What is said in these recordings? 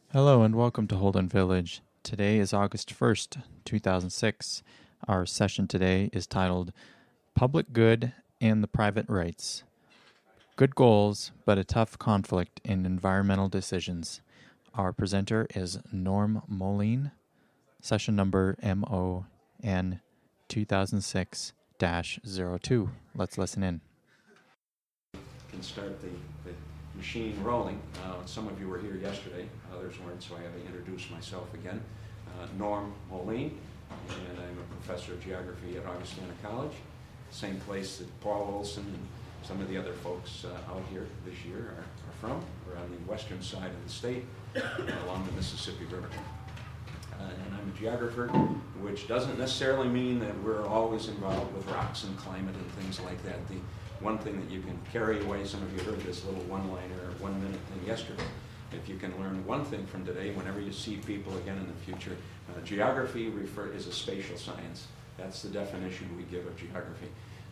Hello and welcome to Holden Village. Today is August 1st, 2006. Our session today is titled Public Good and the Private Rights. Good goals, but a tough conflict in environmental decisions. Our presenter is Norm Moline, session number MON 2006-02. Let's listen in. Can start the machine rolling. Some of you were here yesterday, others weren't, so I have to introduce myself again. Norm Moline, and I'm a professor of geography at Augustana College, same place that Paul Olson and some of the other folks out here this year are from. We're on the western side of the state, along the Mississippi River. And I'm a geographer, which doesn't necessarily mean that we're always involved with rocks and climate and things like that. The one thing that you can carry away, some of you heard this little one-liner or 1 minute thing yesterday. If you can learn one thing from today, whenever you see people again in the future, geography is a spatial science. That's the definition we give of geography.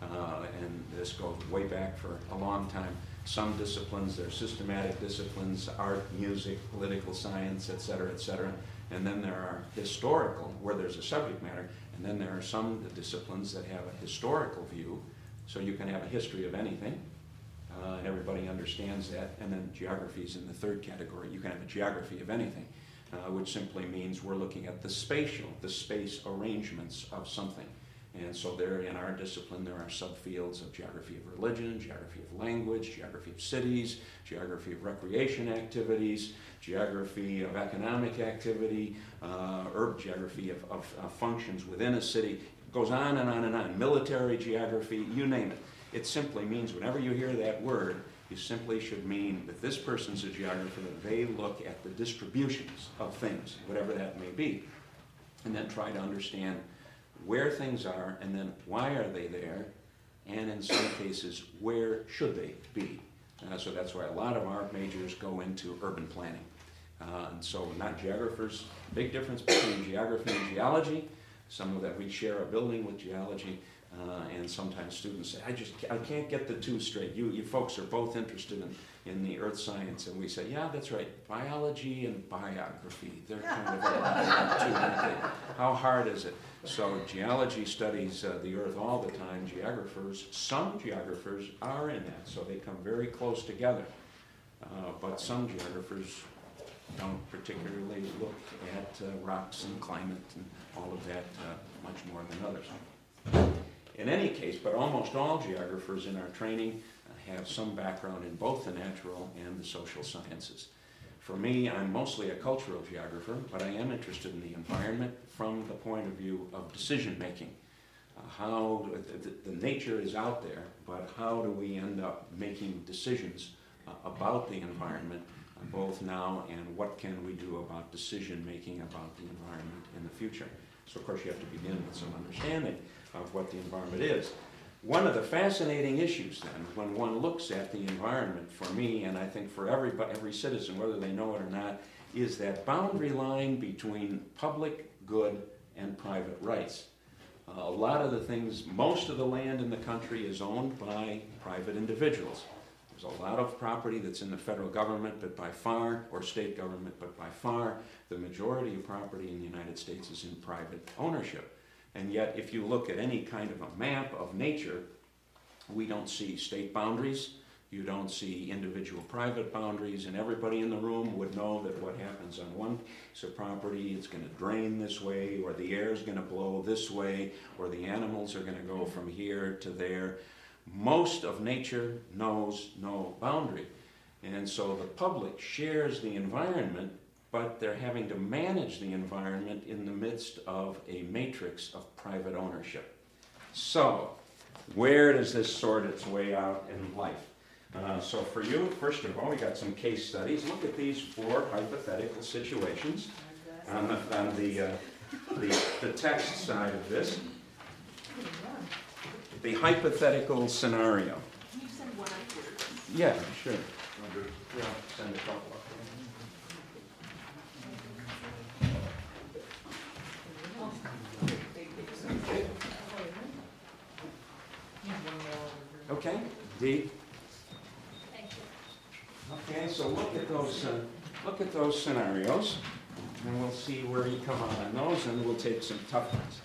And this goes way back for a long time. Some disciplines, they're systematic disciplines, art, music, political science, et cetera, et cetera. And then there are historical, where there's a subject matter, and then there are some disciplines that have a historical view. So you can have a history of anything, and everybody understands that. And then geography is in the third category. You can have a geography of anything, which simply means we're looking at the space arrangements of something. And so there, in our discipline, there are subfields of geography of religion, geography of language, geography of cities, geography of recreation activities, geography of economic activity, geography of functions within a city. It goes on and on and on. Military geography, you name it. It simply means whenever you hear that word, you simply should mean that this person's a geographer, that they look at the distributions of things, whatever that may be, and then try to understand where things are, and then why are they there, and in some cases, where should they be? So that's why a lot of our majors go into urban planning. And so not geographers, big difference between geography and geology. Some of that we share a building with geology, and sometimes students say, I can't get the two straight. You folks are both interested in the earth science. And we say, yeah, that's right, biology and biography. They're kind of two. How hard is it? So geology studies the earth all the time. Some geographers are in that, so they come very close together. But some geographers don't particularly look at rocks and climate and all of that much more than others. In any case, but almost all geographers in our training have some background in both the natural and the social sciences. For me, I'm mostly a cultural geographer, but I am interested in the environment from the point of view of decision making. How the nature is out there, but how do we end up making decisions about the environment, both now and what can we do about decision making about the environment in the future. So of course you have to begin with some understanding of what the environment is. One of the fascinating issues then, when one looks at the environment, for me, and I think for every citizen, whether they know it or not, is that boundary line between public good and private rights. A lot of the things, most of the land in the country is owned by private individuals. There's a lot of property that's in the federal government, but by far, or state government, but by far, the majority of property in the United States is in private ownership. And yet, if you look at any kind of a map of nature, we don't see state boundaries, you don't see individual private boundaries, and everybody in the room would know that what happens on one piece of property, it's going to drain this way, or the air is going to blow this way, or the animals are going to go from here to there. Most of nature knows no boundary. And so the public shares the environment, but they're having to manage the environment in the midst of a matrix of private ownership. So, where does this sort its way out in life? So for you, first of all, we got some case studies. Look at these 4 hypothetical situations on the text side of this. The hypothetical scenario. Can you send one upstairs? Yeah, sure. Yeah, send a couple up. Okay, D. Thank you. Okay, so look at those look at those scenarios, and we'll see where you come out on those, and we'll take some tough ones.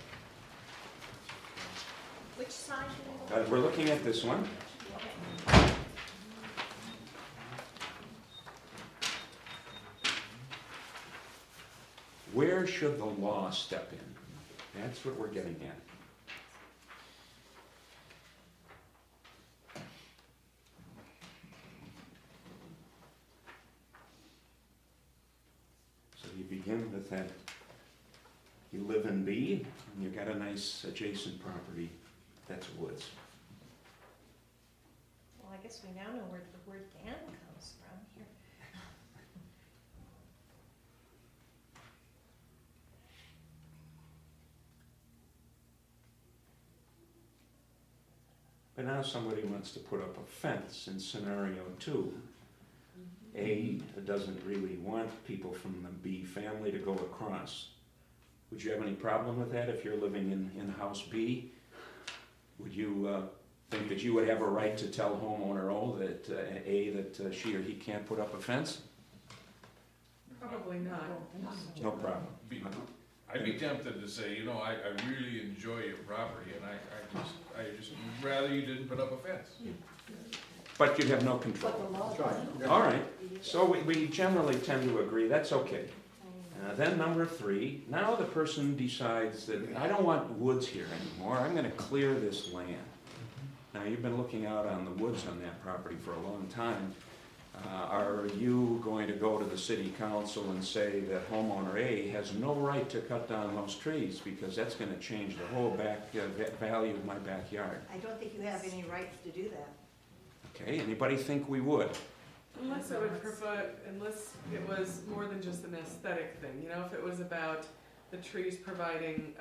Which side do we We're looking at this one. Okay. Where should the law step in? That's what we're getting at. So you begin with that, you live in B, and you've got a nice adjacent property that's woods. Well, I guess we now know where the word "gan" comes from here. But now somebody wants to put up a fence in scenario 2. A doesn't really want people from the B family to go across. Would you have any problem with that if you're living in house B? Would you think that you would have a right to tell homeowner O that that she or he can't put up a fence? Probably not. No problem. I'd be tempted to say, you know, I really enjoy your property, and I just would rather you didn't put up a fence. But you'd have no control. All right, so we generally tend to agree, that's okay. Then number 3, now the person decides that I don't want woods here anymore, I'm gonna clear this land. Now you've been looking out on the woods on that property for a long time. Are you going to go to the city council and say that homeowner A has no right to cut down those trees because that's gonna change the whole value of my backyard? I don't think you have any rights to do that. Okay, anybody think we would? Unless it would provide, unless it was more than just an aesthetic thing, you know, if it was about the trees providing,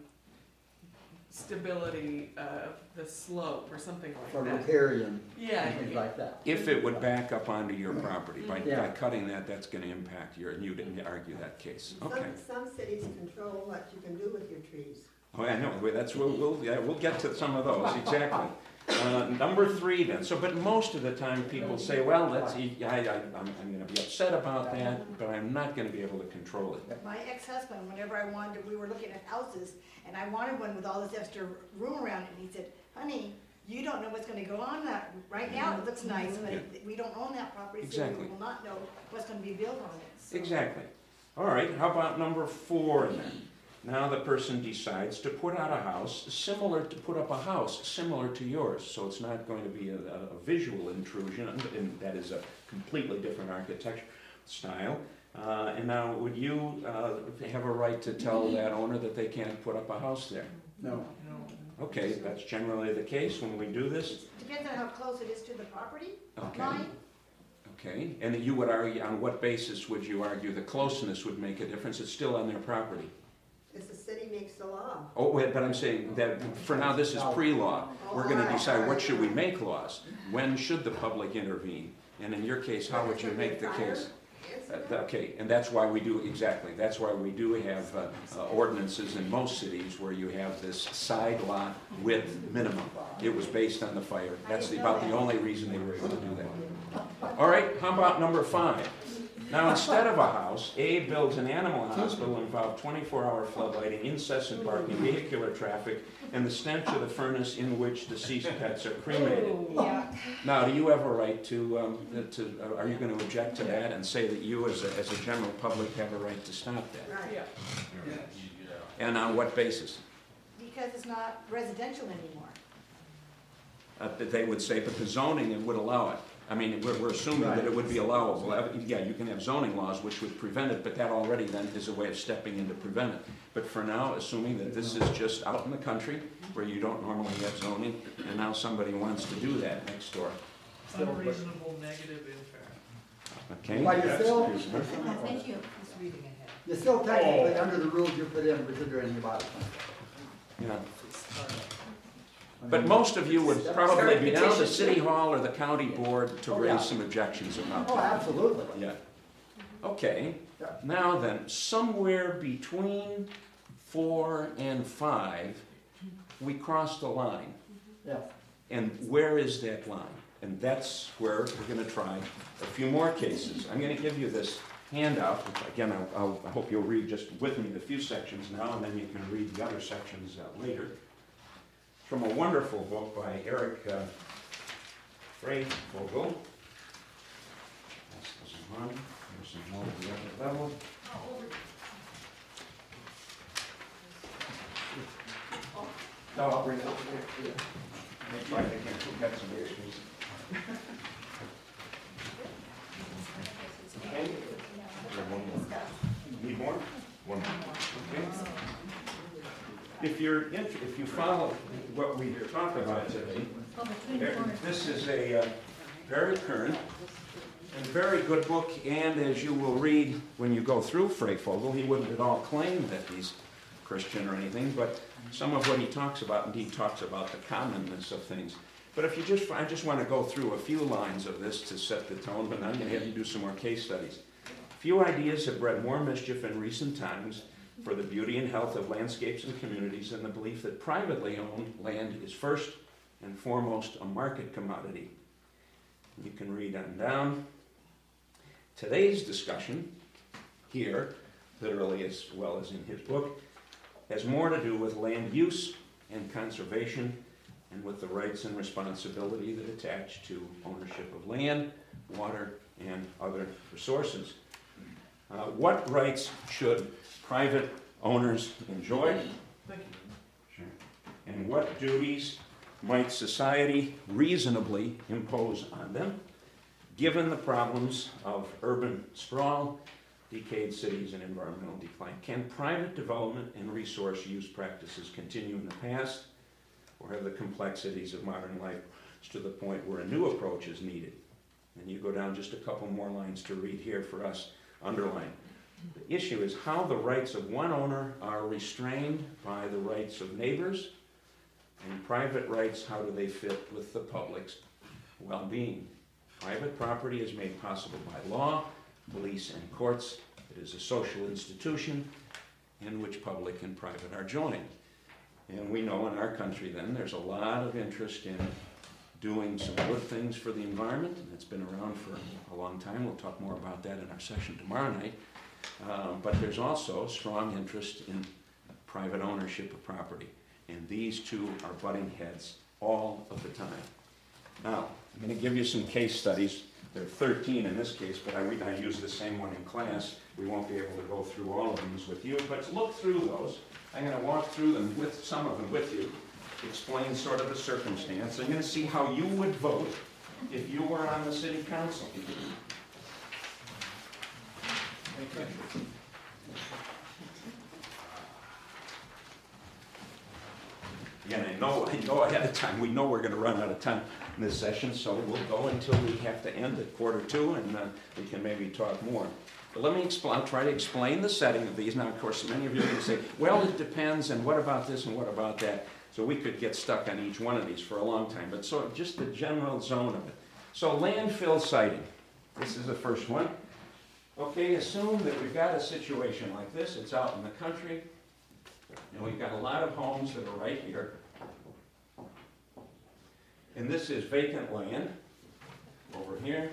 stability of the slope or something For like that. riparian, Yeah. and things like that. If it would back up onto your property, by Yeah. cutting that, that's gonna impact your, and you didn't argue that case. Okay. Some cities control what you can do with your trees. Oh, I know, we'll get to some of those, exactly. Number 3 then, so, but most of the time people say, well, I'm gonna be upset about that, but I'm not gonna be able to control it. My ex-husband, whenever we were looking at houses, and I wanted one with all this extra room around it, and he said, honey, you don't know what's gonna go on that, right now it looks nice, but we don't own that property, so Exactly. we will not know what's gonna be built on it. So- Exactly. All right, how about number 4 then? Now the person decides to put out a house put up a house similar to yours, so it's not going to be a visual intrusion, and that is a completely different architecture style. And now, would you have a right to tell that owner that they can't put up a house there? No. Okay, that's generally the case when we do this. Depends on how close it is to the property Okay. line. Okay, and you would argue, on what basis would you argue the closeness would make a difference? It's still on their property. It's the city makes the law. Oh, wait, but I'm saying that for now, this is pre-law. We're gonna decide what should we make laws? When should the public intervene? And in your case, how would you make the case? Okay, and that's why we do, exactly, that's why we do have ordinances in most cities where you have this side lot width minimum. It was based on the fire. That's about the only reason they were able to do that. All right, how about number 5? Now, instead of a house, A builds an animal hospital involving 24-hour floodlighting, incessant barking, vehicular traffic, and the stench of the furnace in which deceased pets are cremated. Yeah. Now, do you have a right to are you going to object to that and say that you, as a general public, have a right to stop that? Right. Yeah. And on what basis? Because it's not residential anymore. That they would say, but the zoning would allow it. I mean, we're assuming that it would be allowable. Yeah, you can have zoning laws which would prevent it, but that already then is a way of stepping in to prevent it. But for now, assuming that this is just out in the country where you don't normally have zoning, and now somebody wants to do that next door. Unreasonable negative impact. Okay? Like you're still, Thank you. you're still technically under the rules you put in, we could do anything about it. Yeah. But most of you would probably be down to City Hall or the county board to raise some objections about Oh, that. absolutely. Yeah. Okay, Yeah. now then, somewhere between 4 and 5, we crossed the line. Yeah. And where is that line? And that's where we're gonna try a few more cases. I'm gonna give you this handout. Again, I hope you'll read just with me the few sections now, and then you can read the other sections later. From a wonderful book by Eric Freifogel. That's the one. There's some more at the other level. No, I'll bring it over here. That's right, I can't get some issues. Okay. Need more? One more. Okay. If you follow what we talk about today, this is a very current and very good book, and as you will read when you go through Freifogel, he wouldn't at all claim that he's Christian or anything, but some of what he talks about, indeed talks about the commonness of things. But if you I just want to go through a few lines of this to set the tone, but I'm going to have you do some more case studies. Few ideas have bred more mischief in recent times for the beauty and health of landscapes and communities than the belief that privately owned land is first and foremost a market commodity. You can read on down. Today's discussion here, literally as well as in his book, has more to do with land use and conservation and with the rights and responsibility that attach to ownership of land, water, and other resources. What rights should private owners enjoy? Thank you. Sure. And what duties might society reasonably impose on them, given the problems of urban sprawl, decayed cities, and environmental decline? Can private development and resource use practices continue in the past, or have the complexities of modern life to the point where a new approach is needed? And you go down just a couple more lines to read here for us, underline. The issue is how the rights of one owner are restrained by the rights of neighbors, and private rights, how do they fit with the public's well-being? Private property is made possible by law, police, and courts. It is a social institution in which public and private are joined. And we know in our country then there's a lot of interest in doing some good things for the environment, and it's been around for a long time. We'll talk more about that in our session tomorrow night. But there's also strong interest in private ownership of property. And these two are butting heads all of the time. Now, I'm going to give you some case studies. There are 13 in this case, but I use the same one in class. We won't be able to go through all of these with you, but look through those. I'm going to walk through them with some of them with you, explain sort of a circumstance. I'm going to see how you would vote if you were on the city council. Okay. Again, I know ahead of time, we know we're going to run out of time in this session, so we'll go until we have to end at 1:45, and we can maybe talk more. But let me explain. I'll try to explain the setting of these. Now, of course, many of you are going to say, well, it depends, and what about this, and what about that? So we could get stuck on each one of these for a long time, but so just the general zone of it. So landfill siting. This is the first one. Okay, assume that we've got a situation like this. It's out in the country, and we've got a lot of homes that are right here. And this is vacant land over here.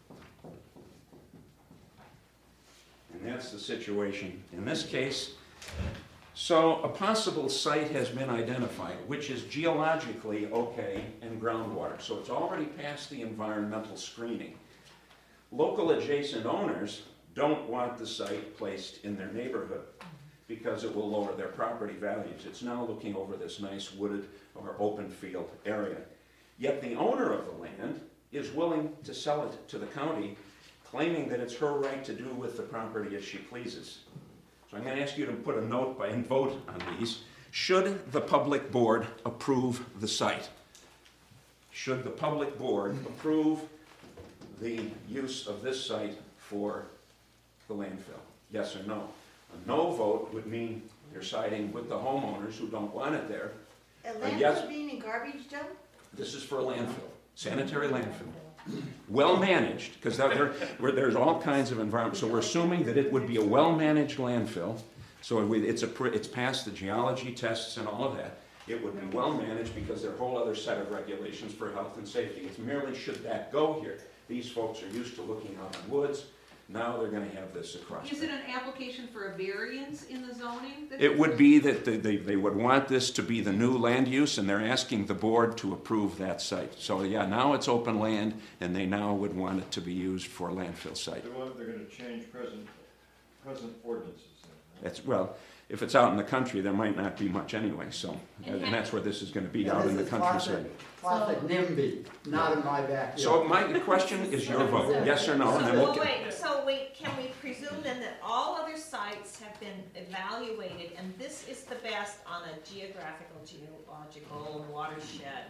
And that's the situation in this case. So a possible site has been identified, which is geologically okay and groundwater. So it's already passed the environmental screening. Local adjacent owners don't want the site placed in their neighborhood because it will lower their property values. It's now looking over this nice wooded or open field area. Yet the owner of the land is willing to sell it to the county, claiming that it's her right to do with the property as she pleases. So I'm going to ask you to put a note by and vote on these. Should the public board approve the site? Should the public board approve the use of this site for the landfill? Yes or no? A no vote would mean you're siding with the homeowners who don't want it there. A landfill yes. being in garbage dump? This is for a landfill, sanitary landfill. Well managed, because there's all kinds of environment. So we're assuming that it would be a well-managed landfill. So it's passed the geology tests and all of that. It would be well managed because there are a whole other set of regulations for health and safety. It's merely should that go here. These folks are used to looking out in woods. Now they're gonna have this across. Is it an application for a variance in the zoning? It would be that they would want this to be the new land use, and they're asking the board to approve that site. So yeah, now it's open land, and they now would want it to be used for a landfill site. They're gonna change present ordinances then, right? That's, well, if it's out in the country, there might not be much anyway, so, and that's where this is gonna be, out in the countryside. Classic NIMBY, not in my backyard. So my question is your vote, yes or no, and then we'll get. So wait, can we presume then that all other sites have been evaluated and this is the best on a geographical, geological, watershed?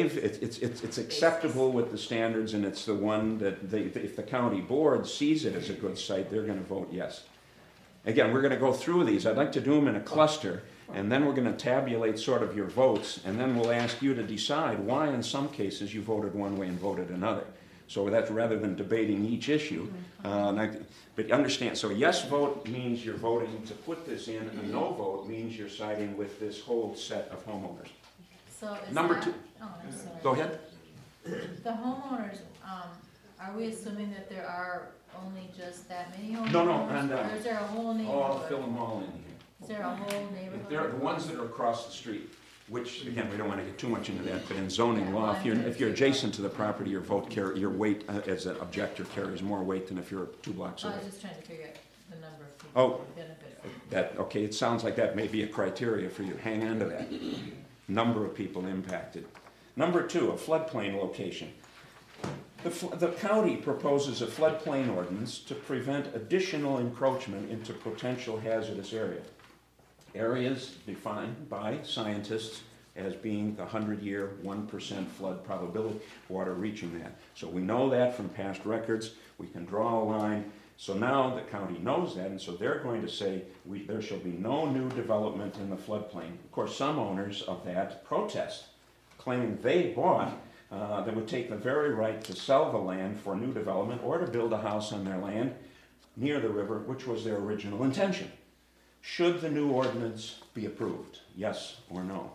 It's acceptable with the standards, and it's the one that if the county board sees it as a good site, they're gonna vote yes. Again, we're gonna go through these, I'd like to do them in a cluster, and then we're gonna tabulate sort of your votes, and then we'll ask you to decide why in some cases you voted one way and voted another. So that's rather than debating each issue. But understand, so a yes vote means you're voting to put this in, a no vote means you're siding with this whole set of homeowners. So is Number that- two. Oh, I'm sorry. Go ahead. The homeowners, are we assuming that there are only just that many homeowners? No, and, Or is there a whole I'll neighborhood? fill them all in here. Is there a whole neighborhood? They're the ones that are across the street, which, again, we don't want to get too much into that, but in zoning law, if you're adjacent to the property, your your weight as an objector carries more weight than if you're 2 blocks I away. was just trying to figure out the number of people Oh. who would benefit from it. That, okay, it sounds like that may be a criteria for you. Hang on to that. Number of people impacted. Number 2, a floodplain location. The county proposes a floodplain ordinance to prevent additional encroachment into potential hazardous area. Areas defined by scientists as being the 100-year, 1% flood probability, water reaching that. So we know that from past records. We can draw a line. So now the county knows that, and so they're going to say there shall be no new development in the floodplain. Of course, some owners of that protest, claiming they bought, they would take the very right to sell the land for new development or to build a house on their land near the river, which was their original intention. Should the new ordinance be approved? Yes or no?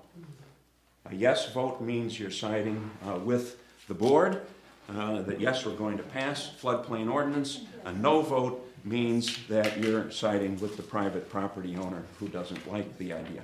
A yes vote means you're siding with the board, that yes, we're going to pass floodplain ordinance. A no vote means that you're siding with the private property owner who doesn't like the idea.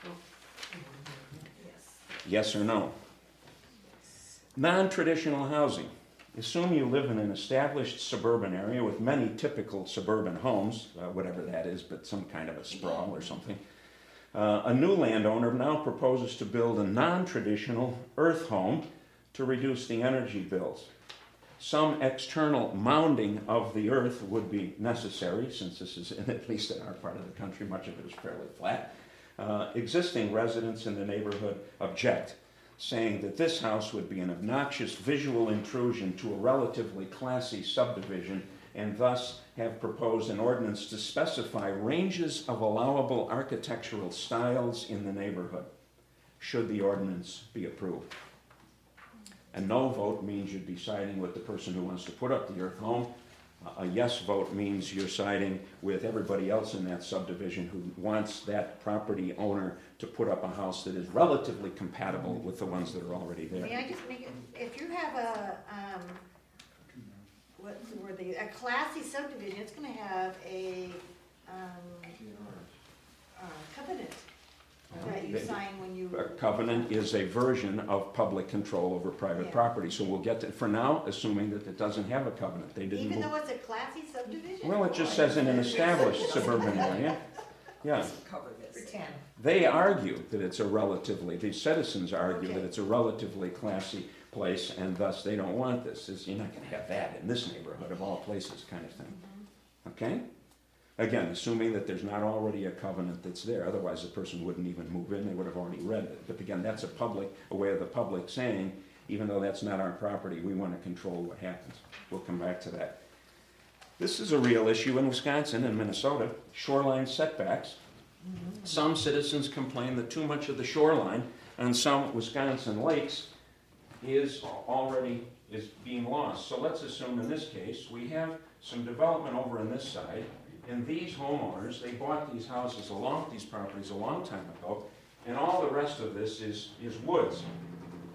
Yes or no? Non-traditional housing. Assume you live in an established suburban area with many typical suburban homes, whatever that is, but some kind of a sprawl or something. A new landowner now proposes to build a non-traditional earth home to reduce the energy bills. Some external mounding of the earth would be necessary, since this is, at least in our part of the country, much of it is fairly flat. Existing residents in the neighborhood object, saying that this house would be an obnoxious visual intrusion to a relatively classy subdivision, and thus have proposed an ordinance to specify ranges of allowable architectural styles in the neighborhood, should the ordinance be approved. A no vote means you'd be siding with the person who wants to put up the earth home. A yes vote means you're siding with everybody else in that subdivision who wants that property owner to put up a house that is relatively compatible with the ones that are already there. May I just make it, if you have a, what's the word, a classy subdivision, it's gonna have a, covenant that you sign when you. A covenant is a version of public control over private property. So we'll get to, for now, assuming that it doesn't have a covenant. They didn't. Even though it's a classy subdivision? Well, it just says in an established suburban area. Yeah. Cover this. Pretend. They argue that it's a relatively, the citizens argue that it's a relatively classy place, and thus they don't want this. You're not going to have that in this neighborhood of all places, kind of thing. Okay? Again, assuming that there's not already a covenant that's there, otherwise the person wouldn't even move in, they would have already read it. But again, that's a way of the public saying, even though that's not our property, we want to control what happens. We'll come back to that. This is a real issue in Wisconsin and Minnesota, shoreline setbacks. Some citizens complain that too much of the shoreline on some Wisconsin lakes is being lost. So let's assume in this case we have some development over on this side, and these homeowners, they bought these properties a long time ago, and all the rest of this is woods.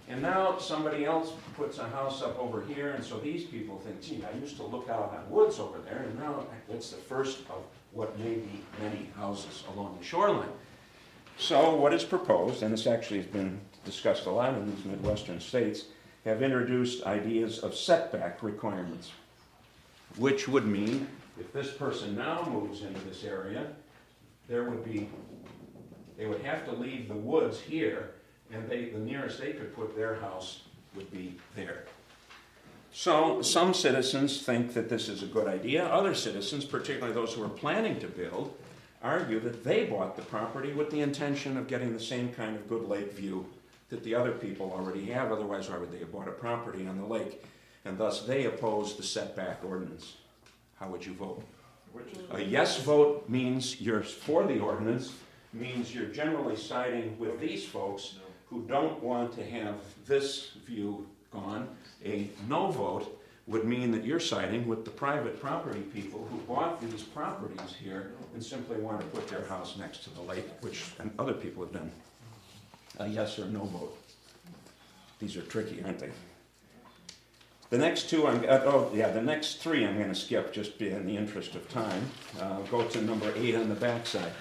And now somebody else puts a house up over here, and so these people think, gee, I used to look out on woods over there, and now that's the first of what may be many houses along the shoreline. So what is proposed, and this actually has been discussed a lot in these Midwestern states, have introduced ideas of setback requirements, which would mean if this person now moves into this area, they would have to leave the woods here, and the nearest they could put their house would be there. So some citizens think that this is a good idea. Other citizens, particularly those who are planning to build, argue that they bought the property with the intention of getting the same kind of good lake view that the other people already have. Otherwise, why would they have bought a property on the lake? And thus they oppose the setback ordinance. How would you vote? A yes vote means you're for the ordinance, means you're generally siding with these folks who don't want to have this view gone. A no vote would mean that you're siding with the private property people who bought these properties here and simply want to put their house next to the lake, which other people have done. A yes or no vote. These are tricky, aren't they? The next two, the next three I'm going to skip just in the interest of time. Go to number 8 on the back side.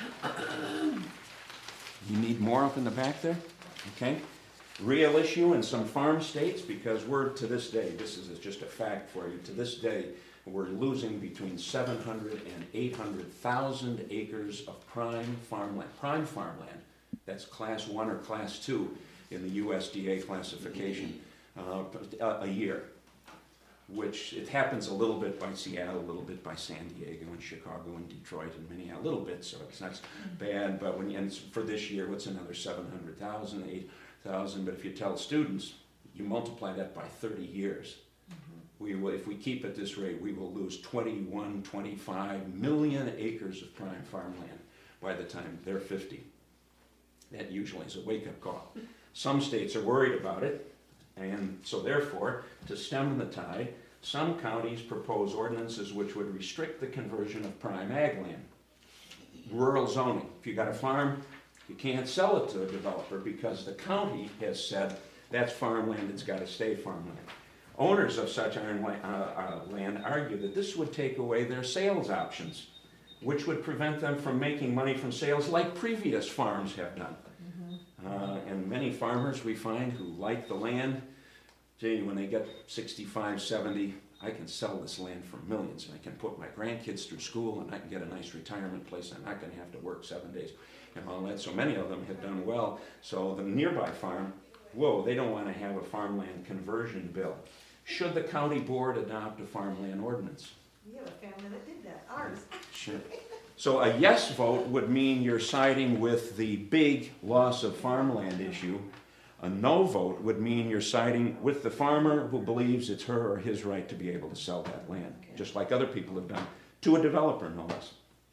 You need more up in the back there? Okay. Real issue in some farm states, because we're, to this day, this is just a fact for you, to this day, we're losing between 700 and 800,000 acres of prime farmland. Prime farmland, that's class 1 or class 2 in the USDA classification a year, which it happens a little bit by Seattle, a little bit by San Diego and Chicago and Detroit and Minneapolis, a little bit, so it's not bad, but and for this year, what's another 700,000, 8,000, but if you tell students, you multiply that by 30 years. We will, if we keep at this rate, we will lose 21, 25 million acres of prime farmland by the time they're 50. That usually is a wake-up call. Some states are worried about it, and so therefore, to stem the tide, some counties propose ordinances which would restrict the conversion of prime ag land. Rural zoning. If you got a farm, you can't sell it to a developer because the county has said that's farmland, it's got to stay farmland. Owners of such land argue that this would take away their sales options, which would prevent them from making money from sales like previous farms have done. And many farmers we find who like the land, gee, when they get 65, 70, I can sell this land for millions, and I can put my grandkids through school, and I can get a nice retirement place. I'm not going to have to work 7 days and all that. So many of them have done well. So the nearby farm, whoa, they don't want to have a farmland conversion bill. Should the county board adopt a farmland ordinance? We have a family that did that, ours. Sure. So a yes vote would mean you're siding with the big loss of farmland issue. A no vote would mean you're siding with the farmer who believes it's her or his right to be able to sell that land, just like other people have done, to a developer, no less.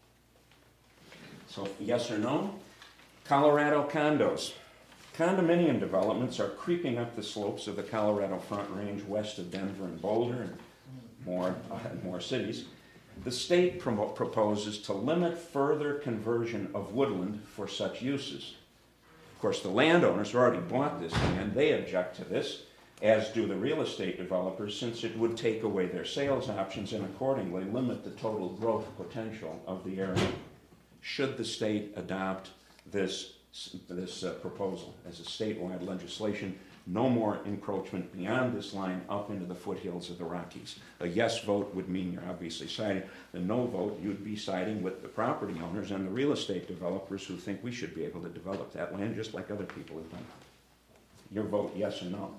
So yes or no? Colorado condos. Condominium developments are creeping up the slopes of the Colorado Front Range west of Denver and Boulder and more cities. The state proposes to limit further conversion of woodland for such uses. Of course, the landowners who already bought this land, they object to this, as do the real estate developers, since it would take away their sales options and accordingly limit the total growth potential of the area. Should the state adopt this proposal as a statewide legislation? No more encroachment beyond this line up into the foothills of the Rockies. A yes vote would mean you're obviously siding. The no vote, you'd be siding with the property owners and the real estate developers who think we should be able to develop that land just like other people have done. Your vote, yes or no?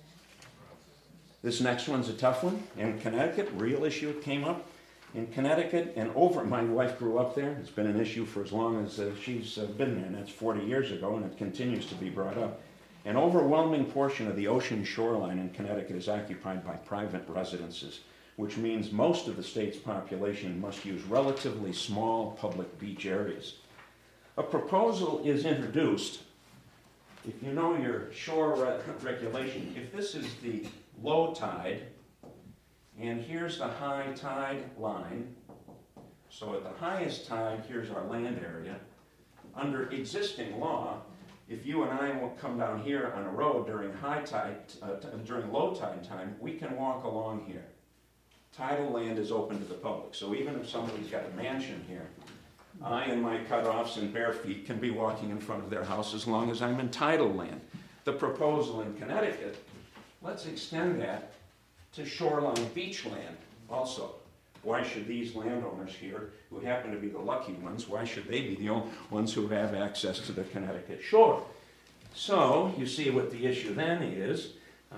This next one's a tough one. In Connecticut, real issue came up. In Connecticut, and my wife grew up there. It's been an issue for as long as she's been there, and that's 40 years ago, and it continues to be brought up. An overwhelming portion of the ocean shoreline in Connecticut is occupied by private residences, which means most of the state's population must use relatively small public beach areas. A proposal is introduced. If you know your shore regulation, if this is the low tide, and here's the high tide line, so at the highest tide, here's our land area. Under existing law, If you and I will come down here on a road during high tide, during low tide time, we can walk along here. Tidal land is open to the public, so even if somebody's got a mansion here, I and my cutoffs and bare feet can be walking in front of their house as long as I'm in tidal land. The proposal in Connecticut, let's extend that to shoreline beach land also. Why should these landowners here, who happen to be the lucky ones, why should they be the only ones who have access to the Connecticut shore? So, you see what the issue then is.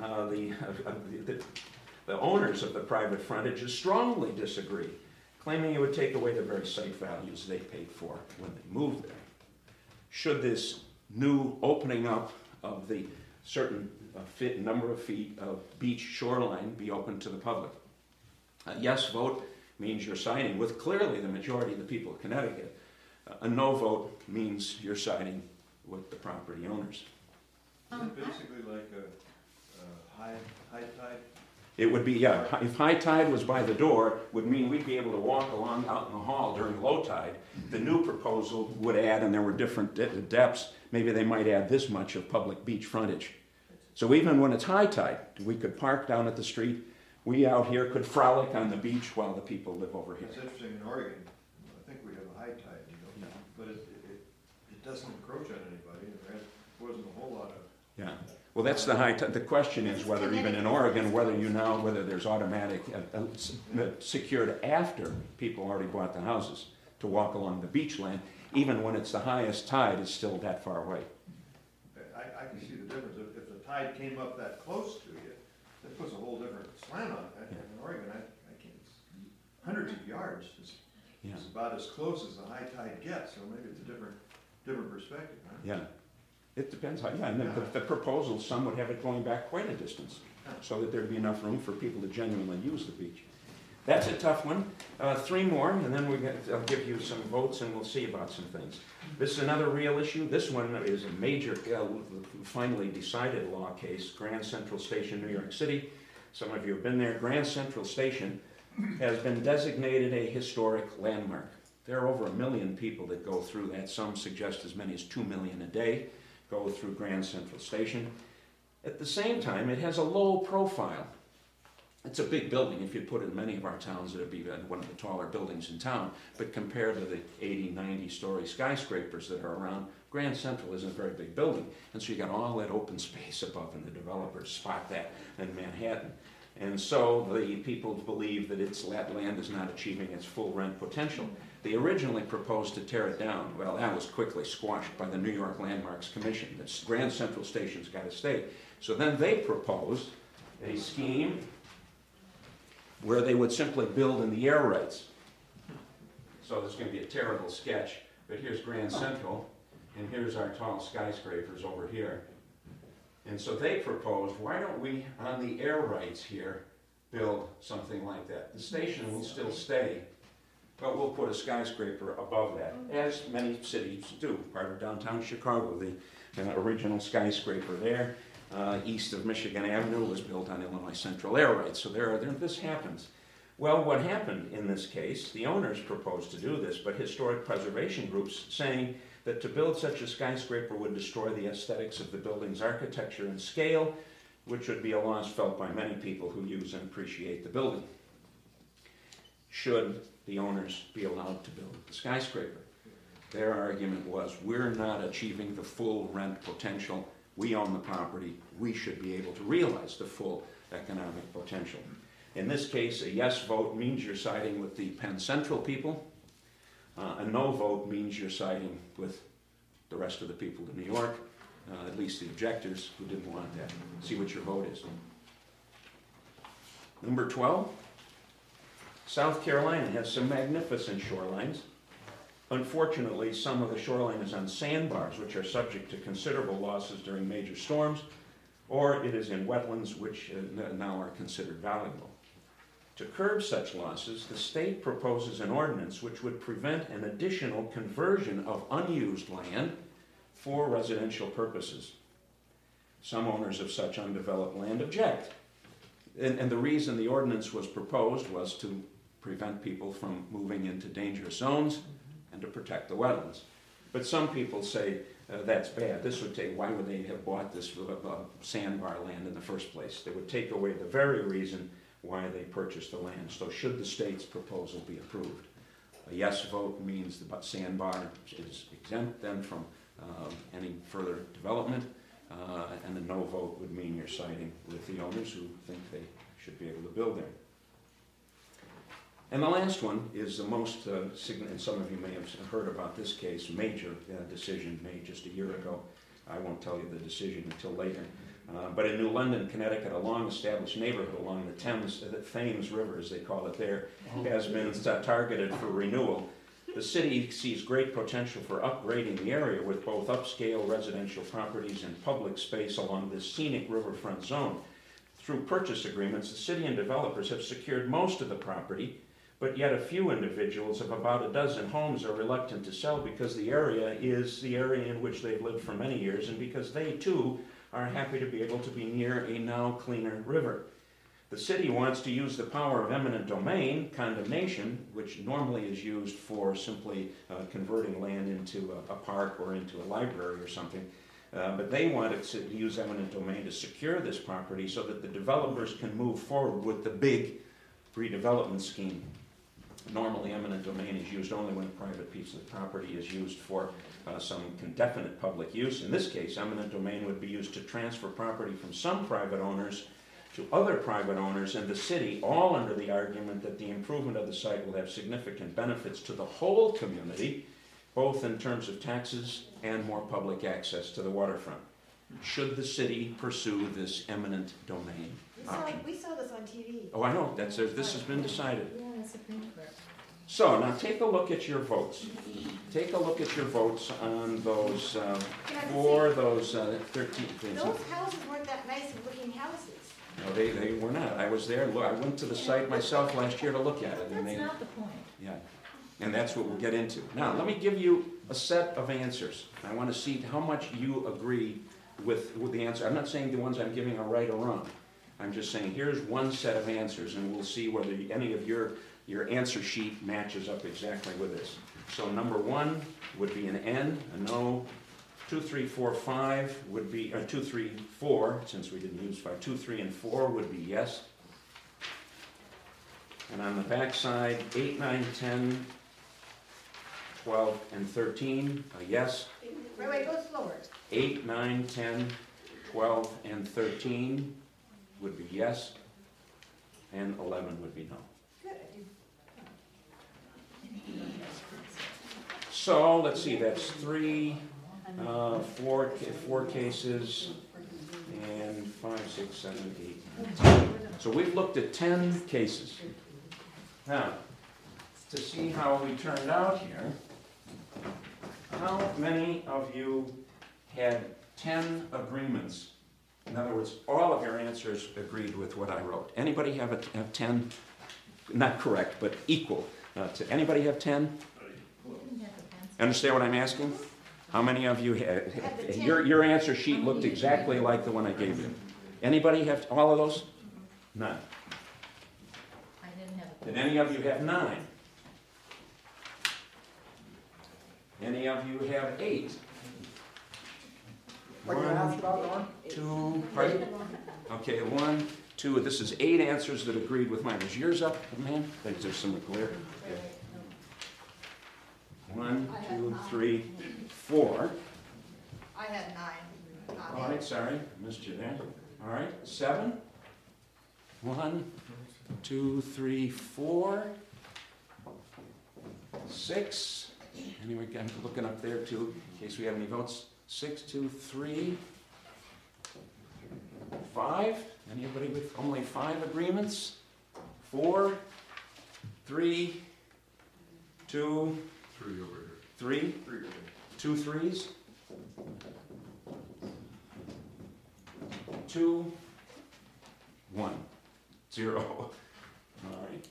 The owners of the private frontages strongly disagree, claiming it would take away the very site values they paid for when they moved there. Should this new opening up of the certain number of feet of beach shoreline be open to the public? A yes vote means you're siding with clearly the majority of the people of Connecticut. A no vote means you're siding with the property owners. Is it basically like a high tide? It would be, yeah, if high tide was by the door, would mean we'd be able to walk along out in the hall during low tide. The new proposal would add, and there were different depths, maybe they might add this much of public beach frontage. So even when it's high tide, we could park down at the street. We out here could frolic on the beach while the people live over here. It's interesting in Oregon, I think we have a high tide, you know, but it doesn't encroach on anybody, and there wasn't a whole lot of. Yeah, well, that's the high tide. The question is whether even in Oregon, whether there's automatic secured after people already bought the houses to walk along the beach land, even when it's the highest tide, it's still that far away. I can see the difference. If the tide came up that close to you, that puts a whole different slant on it. In Oregon, I can't, hundreds of yards is about as close as the high tide gets, so maybe it's a different perspective, huh? Yeah, it depends how, and the proposal, some would have it going back quite a distance, so that there'd be enough room for people to genuinely use the beach. That's a tough one. 3 more, and then I'll give you some votes and we'll see about some things. This is another real issue. This one is a major, finally decided law case, Grand Central Station, New York City. Some of you have been there. Grand Central Station has been designated a historic landmark. There are over 1 million people that go through that. Some suggest as many as 2 million a day go through Grand Central Station. At the same time, it has a low profile. It's a big building. If you put it in many of our towns, it would be one of the taller buildings in town. But compared to the 80, 90-story skyscrapers that are around, Grand Central isn't a very big building. And so you got all that open space above, and the developers spot that in Manhattan. And so the people believe that that land is not achieving its full rent potential. They originally proposed to tear it down. Well, that was quickly squashed by the New York Landmarks Commission. The Grand Central Station's got to stay. So then they proposed a scheme where they would simply build in the air rights. So there's going to be a terrible sketch, but here's Grand Central, and here's our tall skyscrapers over here. And so they proposed, why don't we, on the air rights here, build something like that? The station will still stay, but we'll put a skyscraper above that, as many cities do. Part of downtown Chicago, the original skyscraper there, east of Michigan Avenue, was built on Illinois Central air rights. So this happens. Well, what happened in this case, the owners proposed to do this, but historic preservation groups saying that to build such a skyscraper would destroy the aesthetics of the building's architecture and scale, which would be a loss felt by many people who use and appreciate the building. Should the owners be allowed to build the skyscraper? Their argument was, we're not achieving the full rent potential. We own the property. We should be able to realize the full economic potential. In this case, a yes vote means you're siding with the Penn Central people. A no vote means you're siding with the rest of the people of New York, at least the objectors who didn't want that. See what your vote is. Number 12, South Carolina has some magnificent shorelines. Unfortunately, some of the shoreline is on sandbars, which are subject to considerable losses during major storms, or it is in wetlands, which now are considered valuable. To curb such losses, the state proposes an ordinance which would prevent an additional conversion of unused land for residential purposes. Some owners of such undeveloped land object. And the reason the ordinance was proposed was to prevent people from moving into dangerous zones and to protect the wetlands. But some people say that's bad. This would take, why would they have bought this sandbar land in the first place? They would take away the very reason why they purchased the land. So should the state's proposal be approved? A yes vote means the sandbar is exempt then from any further development, and a no vote would mean you're siding with the owners who think they should be able to build there. And the last one is the most significant, and some of you may have heard about this case, major decision made just a year ago. I won't tell you the decision until later. But in New London, Connecticut, a long-established neighborhood along the Thames River, as they call it there, has been targeted for renewal. The city sees great potential for upgrading the area with both upscale residential properties and public space along this scenic riverfront zone. Through purchase agreements, the city and developers have secured most of the property, but yet a few individuals of about a dozen homes are reluctant to sell because the area is the area in which they've lived for many years, and because they too are happy to be able to be near a now cleaner river. The city wants to use the power of eminent domain, condemnation, which normally is used for simply converting land into a park or into a library or something. But they want to use eminent domain to secure this property so that the developers can move forward with the big redevelopment scheme. Normally, eminent domain is used only when a private piece of property is used for some definite public use. In this case, eminent domain would be used to transfer property from some private owners to other private owners and the city, all under the argument that the improvement of the site will have significant benefits to the whole community, both in terms of taxes and more public access to the waterfront. Should the city pursue this eminent domain option? We saw this on TV. Oh, I know. This has been decided. Yeah, the Supreme Court. So now take a look at your votes. Take a look at your votes on those for those 13 things. Those houses weren't that nice looking houses. No, they were not. I was there. I went to the site myself last year to look at it. That's not the point. Yeah, and that's what we'll get into. Now, let me give you a set of answers. I want to see how much you agree with the answer. I'm not saying the ones I'm giving are right or wrong. I'm just saying here's one set of answers, and we'll see whether any of your answer sheet matches up exactly with this. So number 1 would be an N, a no. 2, 3, 4, 5 would be, 2, 3, 4, since we didn't use 5. 2, 3, and 4 would be yes. And on the back side, 8, 9, 10, 12, and 13, a yes. Wait, go slower. 8, 9, 10, 12, and 13 would be yes. And 11 would be no. So, let's see, that's 3, 4 cases, and 5, 6, 7, 8, 9, 10. So we've looked at 10 cases. Now, to see how we turned out here, how many of you had 10 agreements? In other words, all of your answers agreed with what I wrote. Anybody have 10? Not correct, but equal. To anybody have 10? Understand what I'm asking? How many of you had your answer sheet looked exactly like the one I gave you? Anybody have all of those? None. I didn't have a Did any of you have 9? Any of you have 8? What are you asking about, Norm? 2, pardon? Okay, 1, 2, this is 8 answers that agreed with mine. Is yours up, man? Is there some clear? Okay. 1, 2, 3, 4. I had 9. All right, sorry, missed you there. All right, 7. 1, 2, 3, 4. 6. Anyway, I'm looking up there too, in case we have any votes. 6, 2, 3. 5. Anybody with only 5 agreements? 4. 3. 2. 3 over here. 3. 2 3s. 2. 1. 0. All right.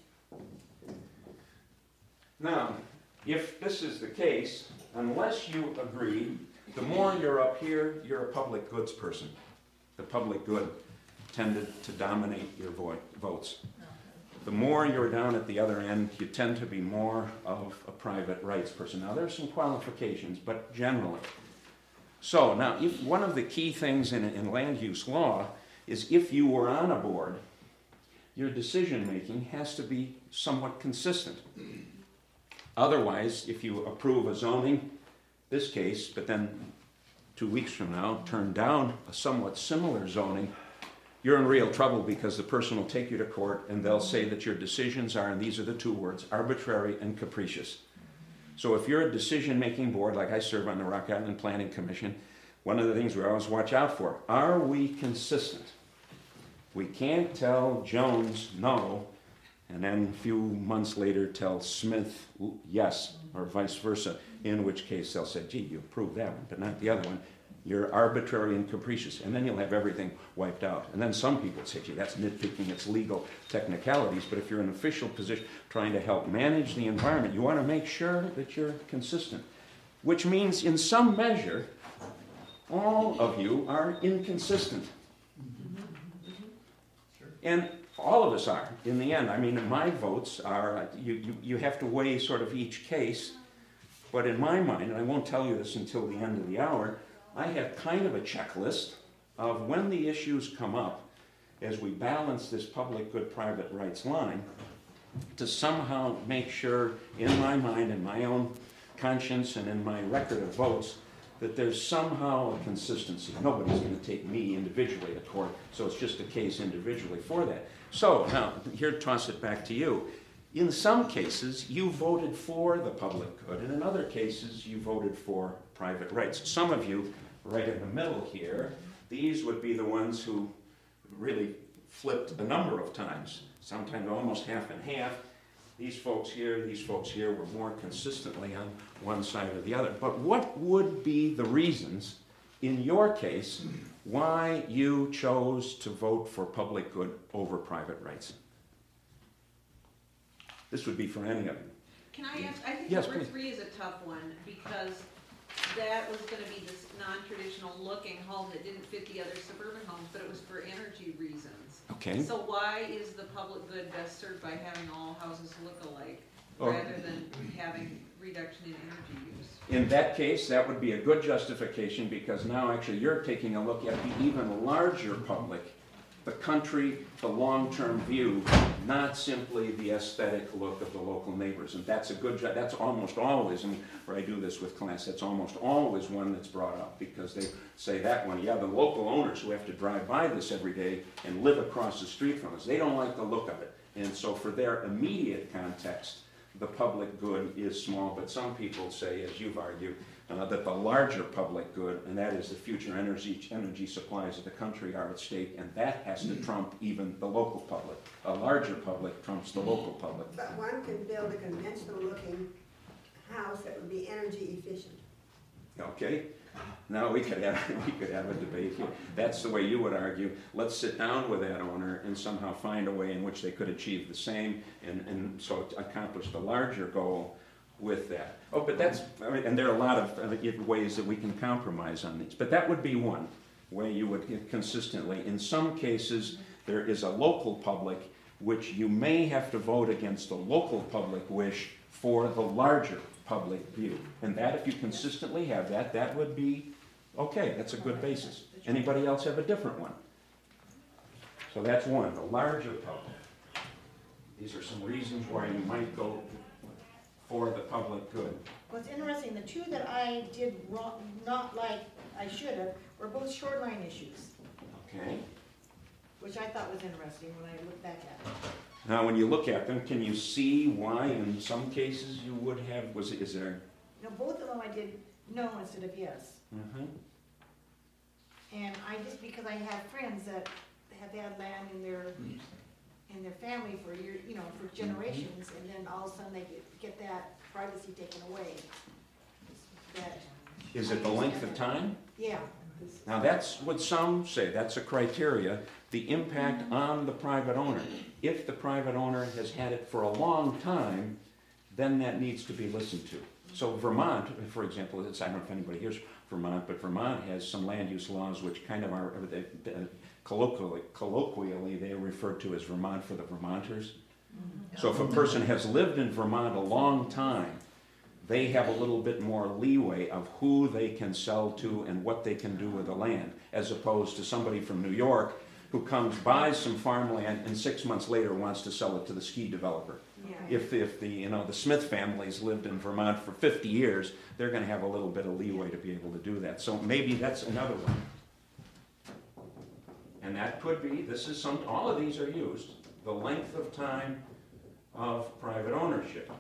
Now, if this is the case, unless you agree, the more you're up here, you're a public goods person. The public good tended to dominate your votes. The more you're down at the other end, you tend to be more of a private rights person. Now, there's some qualifications, but generally, So now, if one of the key things in land use law is if you were on a board, your decision-making has to be somewhat consistent. Otherwise, if you approve a zoning, this case, but then 2 weeks from now turn down a somewhat similar zoning, you're in real trouble because the person will take you to court and they'll say that your decisions are, and these are the 2 words, arbitrary and capricious. So if you're a decision-making board, like I serve on the Rock Island Planning Commission, one of the things we always watch out for, are we consistent? We can't tell Jones no, and then a few months later tell Smith yes, or vice versa, in which case they'll say, gee, you approved that one, but not the other one. You're arbitrary and capricious, and then you'll have everything wiped out. And then some people say, gee, that's nitpicking, it's legal technicalities, but if you're in an official position trying to help manage the environment, you want to make sure that you're consistent, which means in some measure, all of you are inconsistent. And all of us are, in the end. I mean, my votes are, you have to weigh sort of each case, but in my mind, and I won't tell you this until the end of the hour, I have kind of a checklist of when the issues come up as we balance this public good private rights line to somehow make sure in my mind, in my own conscience and in my record of votes, that there's somehow a consistency. Nobody's going to take me individually to court, so it's just a case individually for that. So now, here, toss it back to you. In some cases, you voted for the public good, and in other cases, you voted for private rights. Some of you, right in the middle here, these would be the ones who really flipped a number of times, sometimes almost half and half. These folks here were more consistently on one side or the other. But what would be the reasons, in your case, why you chose to vote for public good over private rights? This would be for any of you. Can I ask, I think Yes, number please. 3 is a tough one, because that was gonna be this non-traditional looking home that didn't fit the other suburban homes, but it was for energy reasons. Okay. So why is the public good best served by having all houses look alike, Oh. rather than having reduction in energy use? In that case, that would be a good justification, because now actually you're taking a look at the even larger public, the country, the long-term view, not simply the aesthetic look of the local neighbors. And that's a good, that's almost always, and where I do this with class, that's almost always one that's brought up, because they say that one, yeah, the local owners who have to drive by this every day and live across the street from us, they don't like the look of it. And so for their immediate context, the public good is small, but some people say, as you've argued, that the larger public good, and that is the future energy supplies of the country, are at stake, and that has to trump even the local public. A larger public trumps the local public. But one can build a conventional looking house that would be energy efficient. Okay? Now we could have a debate here. That's the way you would argue. Let's sit down with that owner and somehow find a way in which they could achieve the same and so accomplish the larger goal with that. Oh, but that's, I mean, and there are a lot of ways that we can compromise on these. But that would be one way you would get consistently. In some cases, there is a local public which you may have to vote against the local public wish for the larger public view. And that, if you consistently have that, that would be okay. That's a good basis. Anybody else have a different one? So that's one, the larger public. These are some reasons why you might go for the public good. What's interesting, the 2 that I did wrong, not like I should have, were both shoreline issues, Okay. which I thought was interesting when I looked back at it. Now, when you look at them, can you see why in some cases you would have, is there? No, both of them I did no instead of yes. Mm-hmm. And I just, because I have friends that have had land in their family for years, you know, for generations, and then all of a sudden they get that privacy taken away. That, Is it the length of time? yeah. Now, that's what some say, that's a criteria, the impact on the private owner. If the private owner has had it for a long time, then that needs to be listened to. So Vermont, for example, I don't know if anybody here's Vermont, but Vermont has some land use laws which kind of are, colloquially they are referred to as Vermont for the Vermonters. So if a person has lived in Vermont a long time, they have a little bit more leeway of who they can sell to and what they can do with the land, as opposed to somebody from New York who comes, buys some farmland, and 6 months later wants to sell it to the ski developer. Yeah. If the the Smith families lived in Vermont for 50 years, they're going to have a little bit of leeway to be able to do that. So maybe that's another one. And that could be, all of these are used, the length of time of private ownership.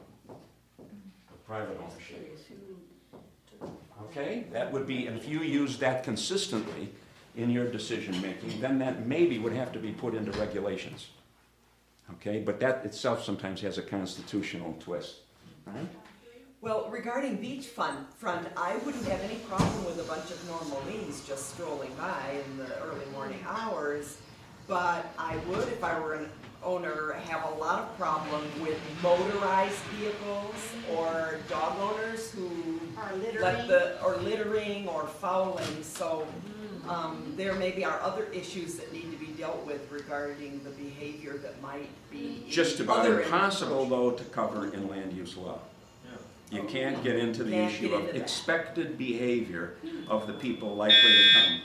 Okay, that would be, and if you use that consistently in your decision making, then that maybe would have to be put into regulations. Okay, but that itself sometimes has a constitutional twist. Right? Well, regarding beachfront, I wouldn't have any problem with a bunch of Normalines just strolling by in the early morning hours, but I would, if I were an owner, have a lot of problem with motorized vehicles or dog owners who Or littering or fouling. So there maybe are other issues that need to be dealt with regarding the behavior that might be Just about impossible, though, to cover in land use law. You can't get into the issue of expected behavior of the people likely to come.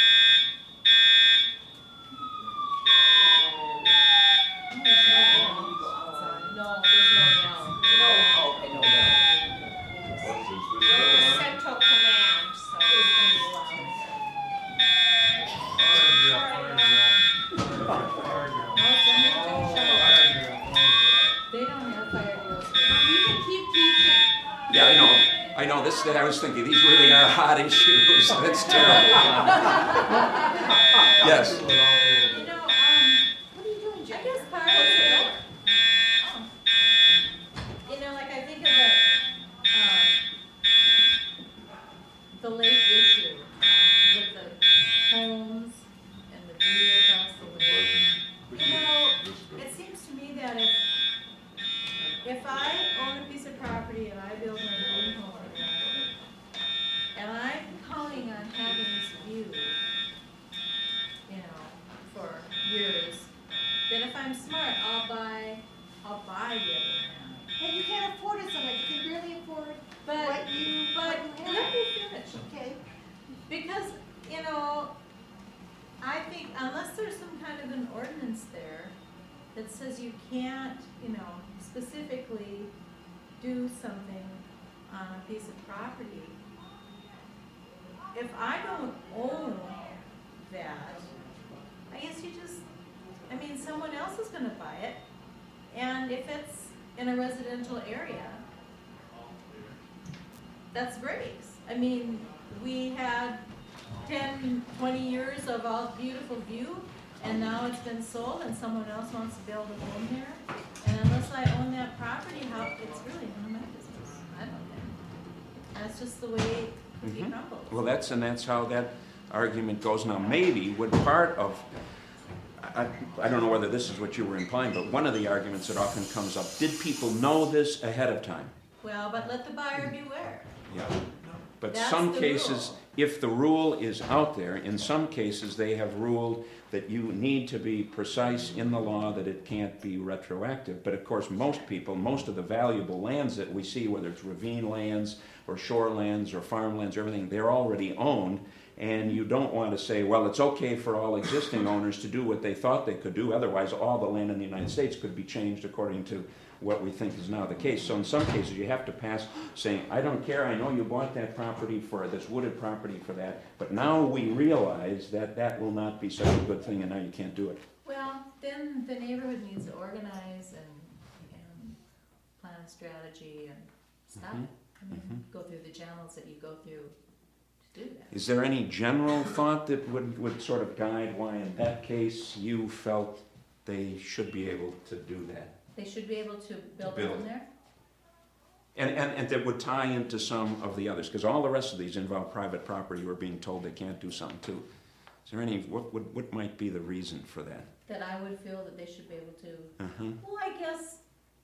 That I was thinking, these really are hot issues. That's terrible. Yes. What are you doing, Jack? I guess part of it. Like I think of the lake issue with the homes and the view across the lake. It seems to me that if I own a piece of property and I build my own home, and I'm counting on having this view, for years, then if I'm smart, I'll buy the other land. And you can't afford it so much. You can barely afford what you let have. me finish. Okay. Because, I think unless there's some kind of an ordinance there that says you can't, specifically do something on a piece of property, if I don't own that, I guess someone else is gonna buy it. And if it's in a residential area, that's great. We had 10, 20 years of all beautiful view, and now it's been sold and someone else wants to build a home there. And unless I own that property, it's really none of my business. I don't think. That's just the way cookie crumbles. Well, that's how that argument goes now. Maybe with part of, I don't know whether this is what you were implying, but one of the arguments that often comes up, did people know this ahead of time? Well, but let the buyer beware. Yeah. But That's some the cases, rule. if the rule is out there, in some cases they have ruled that you need to be precise in the law, that it can't be retroactive. But of course, most of the valuable lands that we see, whether it's ravine lands or shorelands or farmlands or everything, they're already owned. And you don't want to say, well, it's okay for all existing owners to do what they thought they could do. Otherwise, all the land in the United States could be changed according to what we think is now the case. So in some cases, you have to pass saying, I don't care, I know you bought that property for this wooded property for that, but now we realize that that will not be such a good thing and now you can't do it. Well, then the neighborhood needs to organize and plan a strategy and stop it. Go through the channels that you go through to do that. Is there any general thought that would sort of guide why in that case you felt they should be able to do that? They should be able to build a home there? And that would tie into some of the others, because all the rest of these involve private property. We're being told they can't do something too. Is there any, what might be the reason for that? That I would feel that they should be able to. Well, I guess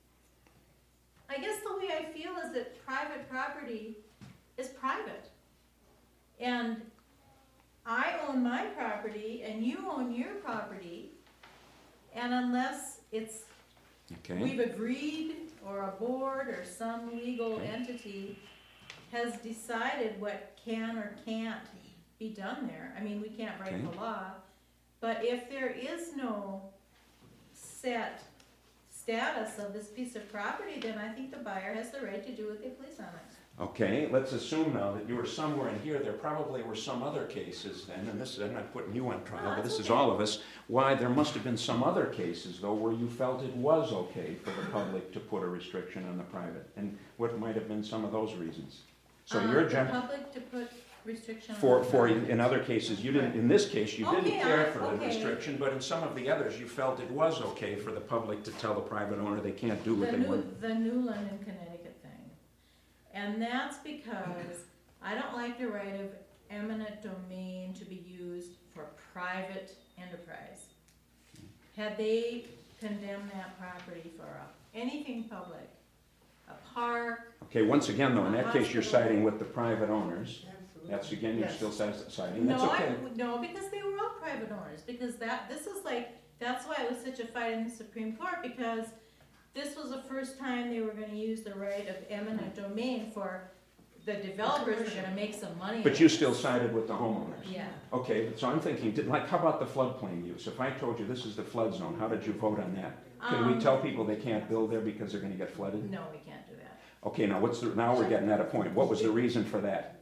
the way I feel is that private property is private. And I own my property and you own your property, and unless it's Okay. we've agreed, or a board or some legal entity has decided what can or can't be done there. I mean, we can't break Okay. the law, but if there is no set status of this piece of property, then I think the buyer has the right to do what they please on it. Okay, let's assume now that you were somewhere in here, there probably were some other cases then, and this, I'm not putting you on trial, but that's this is okay. all of us. Why, there must have been some other cases though where you felt it was okay for the public to put a restriction on the private. And what might have been some of those reasons? So you're The public to put restriction on. for in other cases, you didn't, in this case, you didn't Okay, care for the okay. restriction, but in some of the others, you felt it was okay for the public to tell the private owner they can't do what they want. The Newland and Connecticut thing. And that's because I don't like the right of eminent domain to be used for private enterprise. Had they condemned that property for anything public, a park. Okay, once again though, in that case, you're Hospital. siding with the private owners. Absolutely. That's again, you're Yes. still siding, that's No, okay. no, because they were all private owners, because this is like, that's why it was such a fight in the Supreme Court, because this was the first time they were gonna use the right of eminent domain for, the developers were gonna make some money. But you still sided with the homeowners. Yeah. Okay, but so I'm thinking, like, how about the floodplain use? If I told you this is the flood zone, how did you vote on that? Can we tell people they can't build there because they're gonna get flooded? No, we can't do that. Okay, now now we're getting at a point. What was the reason for that?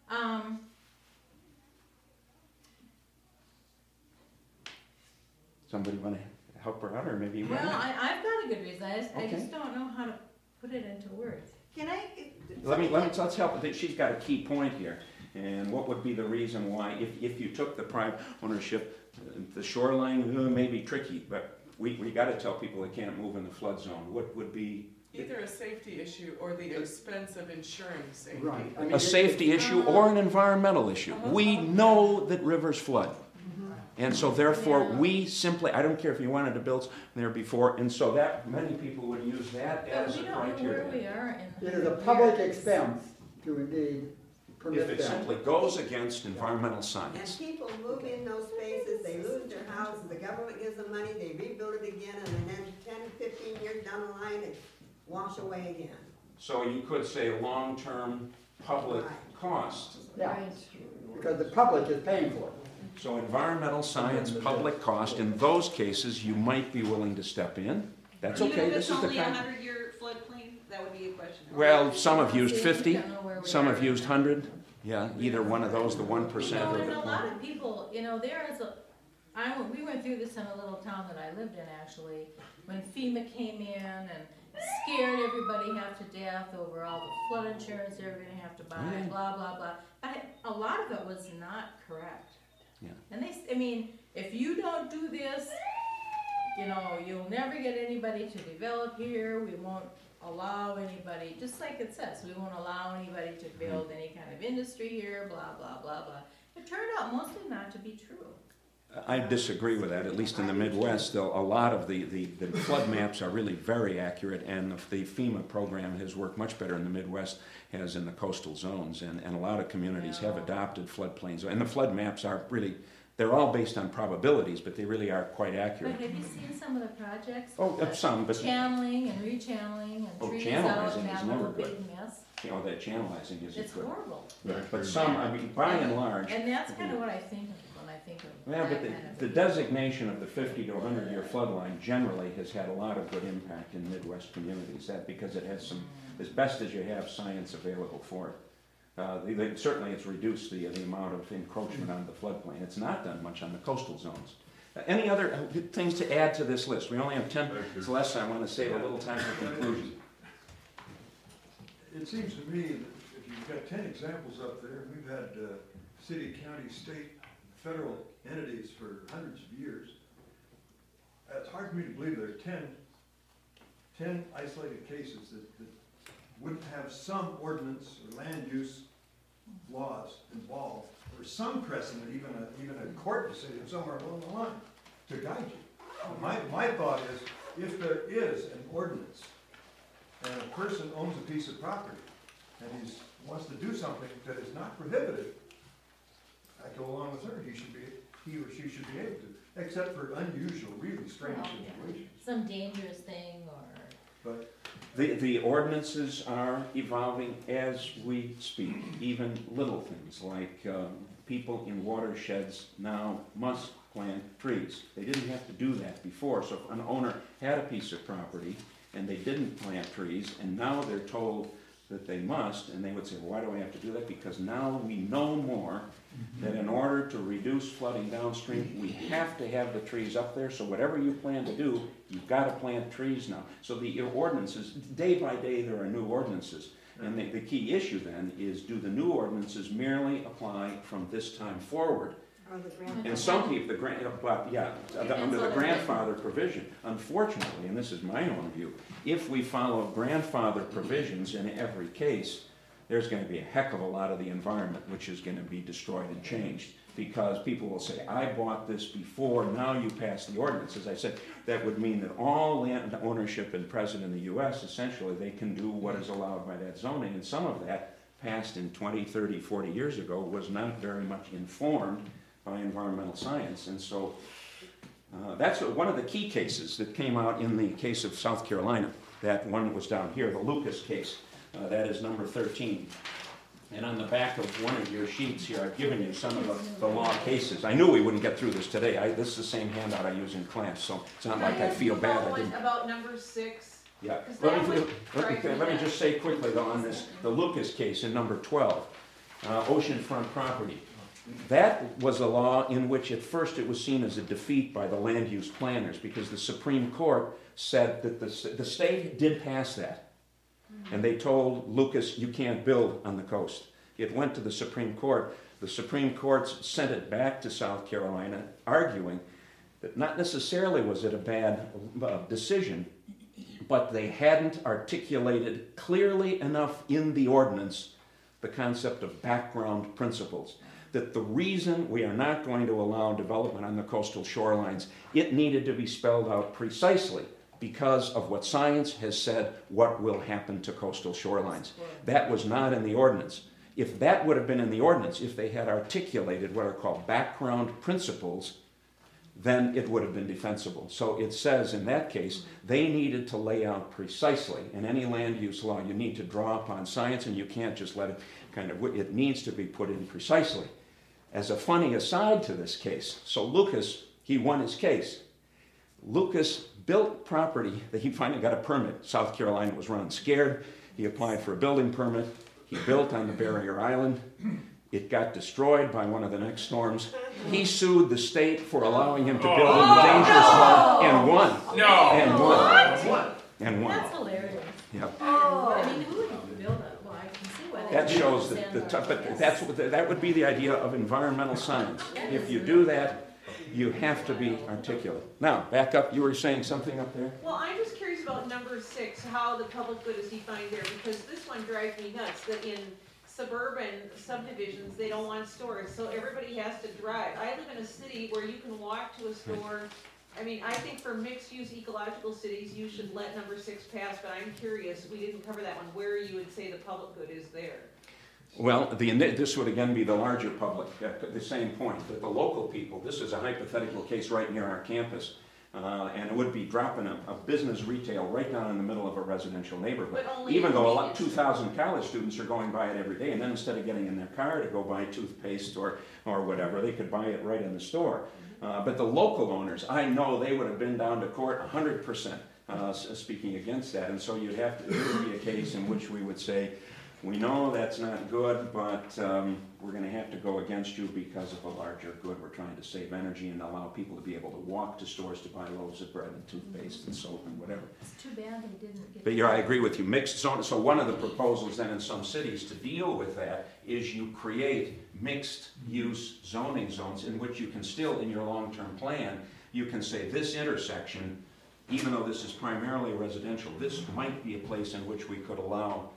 Somebody wanna help her out, or maybe you Well, want? I've got a good reason, I Okay. just don't know how to put it into words. Can I? Let's help, she's got a key point here. And what would be the reason why, if you took the private ownership, the shoreline may be tricky, but we gotta tell people they can't move in the flood zone. What would be Either a safety issue or the expense of ensuring safety. Right. I mean, a safety issue or an environmental issue? We know that rivers flood. And so therefore, we simply, I don't care if you wanted to build there before, and so that, many people would use that But as we a don't know where criteria. we are in. It is a public expense to indeed If permit it them. simply goes against environmental And science. people move in those spaces, they lose their houses, the government gives them money, they rebuild it again, and then 10, 15 years down the line, it wash away again. So you could say long-term public cost. Yeah, because the public is paying for it. So environmental science, public cost, in those cases, you might be willing to step in. That's okay, Even if this it's is the only a kind. 100-year floodplain, that would be a question. Well, some have used 50, Don't know where we some are have in used that. 100. Yeah, either one of those, the 1% No, or and a the. lot of people, there is we went through this in a little town that I lived in actually, when FEMA came in and scared everybody half to death over all the flood insurance they were gonna have to buy, Yeah. blah, blah, blah. But a lot of it was not correct. Yeah. And if you don't do this, you'll never get anybody to develop here, we won't allow anybody, just like it says, we won't allow anybody to build any kind of industry here, blah, blah, blah, blah. It turned out mostly not to be true. I disagree with that, at least in the Midwest, though a lot of the flood maps are really very accurate, and the FEMA program has worked much better in the Midwest as in the coastal zones, and a lot of communities have adopted floodplains. And the flood maps are really, they're all based on probabilities, but they really are quite But accurate. have you seen some of the projects? Oh, The some, but channeling and rechanneling and trees out channelizing and is that never whole good. big mess. that channelizing isn't It's good. horrible. But some, by and large. And that's kind of what I think of when I think of Yeah, that but kind of. the designation of the 50 to 100-year flood line generally has had a lot of good impact in Midwest communities, because it has some, as best as you have science available for it. Certainly it's reduced the amount of encroachment on the floodplain. It's not done much on the coastal zones. Any other things to add to this list? We only have 10 minutes less. I want to save a little time for conclusion. It seems to me that if you've got 10 examples up there, and we've had city, county, state, federal entities for hundreds of years, it's hard for me to believe there are 10 isolated cases that wouldn't have some ordinance or land use laws involved, or some precedent, even a court decision somewhere along the line to guide you. My thought is, if there is an ordinance and a person owns a piece of property and he wants to do something that is not prohibited, I go along with her. He or she should be able to, except for unusual, really strange situations. Some dangerous thing or. but The ordinances are evolving as we speak, even little things like people in watersheds now must plant trees. They didn't have to do that before, so if an owner had a piece of property and they didn't plant trees, and now they're told that they must, and they would say, well, why do I have to do that? Because now we know more that in order to reduce flooding downstream, we have to have the trees up there, so whatever you plan to do, you've got to plant trees now. So the ordinances, day by day there are new ordinances. And the key issue then is, do the new ordinances merely apply from this time forward? Or the grandfather. And some people, under the grandfather provision, unfortunately, and this is my own view, if we follow grandfather provisions in every case, there's going to be a heck of a lot of the environment which is going to be destroyed and changed, because people will say, I bought this before, now you pass the ordinance. As I said, that would mean that all land ownership and present in the U.S., essentially, they can do what is allowed by that zoning, and some of that passed in 20, 30, 40 years ago was not very much informed by environmental science. And so that's one of the key cases that came out in the case of South Carolina. That one was down here, the Lucas case. That is number 13. And on the back of one of your sheets here, I've given you some of the law cases. I knew we wouldn't get through this today. This is the same handout I use in class, so it's not like I feel bad. I didn't. About number 6. Yeah. Let me just say quickly, though, on this, the Lucas case in number 12, oceanfront property. That was a law in which at first it was seen as a defeat by the land use planners, because the Supreme Court said that the state did pass that. And they told Lucas, you can't build on the coast. It went to the Supreme Court. The Supreme Court sent it back to South Carolina, arguing that not necessarily was it a bad decision, but they hadn't articulated clearly enough in the ordinance the concept of background principles. That the reason we are not going to allow development on the coastal shorelines, it needed to be spelled out precisely, because of what science has said what will happen to coastal shorelines. That was not in the ordinance. If that would have been in the ordinance, if they had articulated what are called background principles, then it would have been defensible. So it says in that case, they needed to lay out precisely. In any land use law, you need to draw upon science, and you can't just let it it needs to be put in precisely. As a funny aside to this case, so Lucas, he won his case. Lucas built property that he finally got a permit. South Carolina was running scared. He applied for a building permit. He built on the barrier island. It got destroyed by one of the next storms. He sued the state for allowing him to build in the dangerous zone and won. No. And won. What? And won. That's hilarious. Yep. Oh. I mean, who would build a, well, I can see why. That shows that would be the idea of environmental science. If you do that, you have to be articulate. Now, back up. You were saying something up there? Well, I'm just curious about number 6, how the public good is defined there, because this one drives me nuts, that in suburban subdivisions, they don't want stores, so everybody has to drive. I live in a city where you can walk to a store. I mean, I think for mixed-use ecological cities, you should let number 6 pass, but I'm curious, we didn't cover that one, where you would say the public good is there. Well, this would again be the larger public, the same point, that the local people, this is a hypothetical case right near our campus, and it would be dropping a business retail right down in the middle of a residential neighborhood. Even though 2,000 college students are going by it every day, and then instead of getting in their car to go buy toothpaste or whatever, they could buy it right in the store. But the local owners, I know they would have been down to court 100% speaking against that, and so there would be a case in which we would say, we know that's not good, but we're going to have to go against you because of a larger good. We're trying to save energy and allow people to be able to walk to stores to buy loaves of bread and toothpaste and soap and whatever. It's too bad they didn't get. But yeah, I agree with you. Mixed zone. So one of the proposals then in some cities to deal with that is you create mixed-use zoning zones in which you can still, in your long-term plan, you can say this intersection, even though this is primarily residential, this might be a place in which we could allow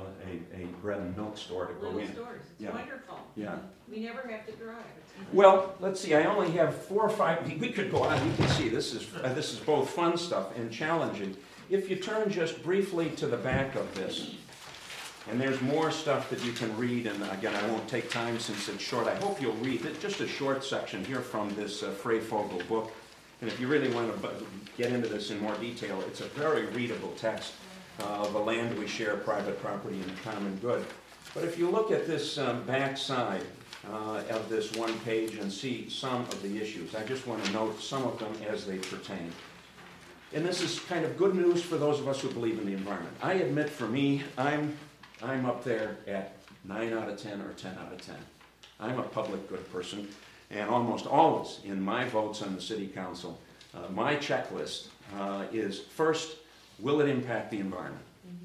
a bread and milk store to go in. Little stores, it's wonderful. Yeah. We never have to drive. Well, let's see, I only have 4 or 5, we could go on, you can see this is both fun stuff and challenging. If you turn just briefly to the back of this, and there's more stuff that you can read, and again, I won't take time since it's short. I hope you'll read it, just a short section here from this Frey Fogel book. And if you really want to get into this in more detail, it's a very readable text of the land we share, private property, and the common good. But if you look at this back side of this one page and see some of the issues, I just want to note some of them as they pertain. And this is kind of good news for those of us who believe in the environment. I admit, for me, I'm up there at 9 out of 10 or 10 out of 10. I'm a public good person, and almost always in my votes on the city council, my checklist is first, will it impact the environment?